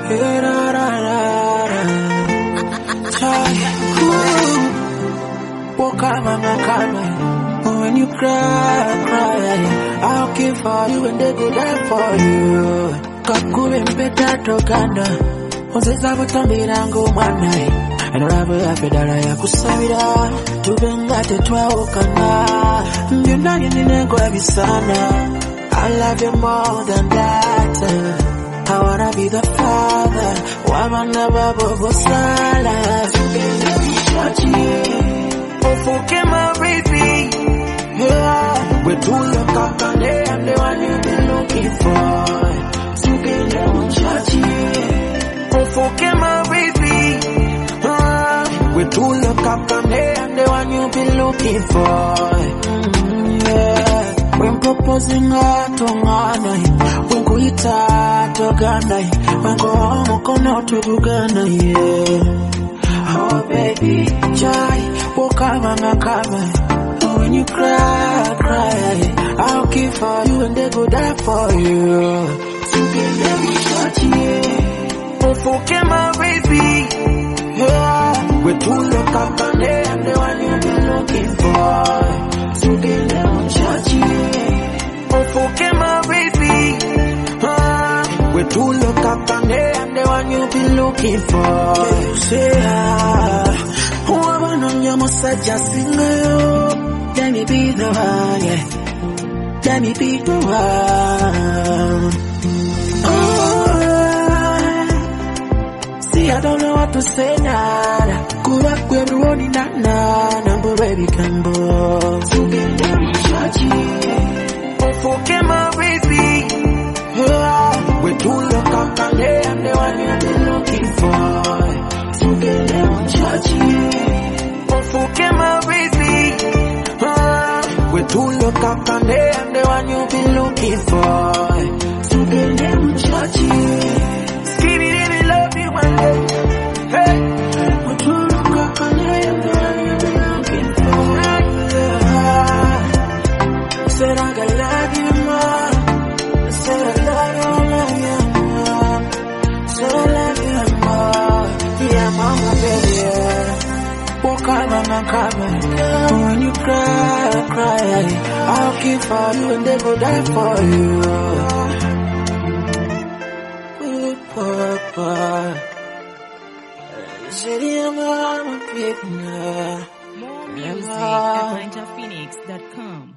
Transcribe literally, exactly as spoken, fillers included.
Hey, da, da, da, da. Child, walk on and come. When you cry, cry, I'll keep for you and they go die for you. Kakule mpeta tokanda, onseza butambira ng'omwana. Enolabwe yapedala yakusabira, tubengate twawukana. Byonna nyenenengo ebisana. I love you more than that. I wanna be the father. Wabana babo sala. Tugende bichachi. Ofuke my baby. Yeah. We're too young, kakane, I'm the one you've been looking for. Tugende bichachi. Ofuke my baby. Yeah. We're too young, kakane, I'm the one you've been looking for. Mm, yeah. When proposing a tongana, when kuita togana, when go home kono to Bugana, yeah. Oh baby, jai, walk on and come. Oh, when you cry, cry, I'll keep for you and they go die for you. Together we touch you. Oh, forget my baby, yeah. We're too look up and I'm the one you've been looking for. Together we touch you. Oh, forget my baby. Ah, we're too look up and I'm the one you've been looking for. You say, ah, who ever known you must suggest single? Let me be the one, yeah. Let me be the one. Oh, see, I don't know what to say now. Go back where everyone in that now. Number baby can go. Together we touch you. Forget my baby. Yeah. We're too look up and I'm the one you've been looking for. Together we touch you. Oh, forget my baby. Yeah. We're too look up and I'm the one you've been looking for. Together we touch you. Skinny didn't love you one day. Hey. We're too look up and I'm the one you've been looking for. Yeah. Said I got love you more. Said I love you, love you more. Said I love you more. Yeah, mama, baby. Walk on and come. When you cry, cry, I'll keep for you and they go die for you. Good papa. Said yeah, mama, baby. More music at ninja phoenix dot com.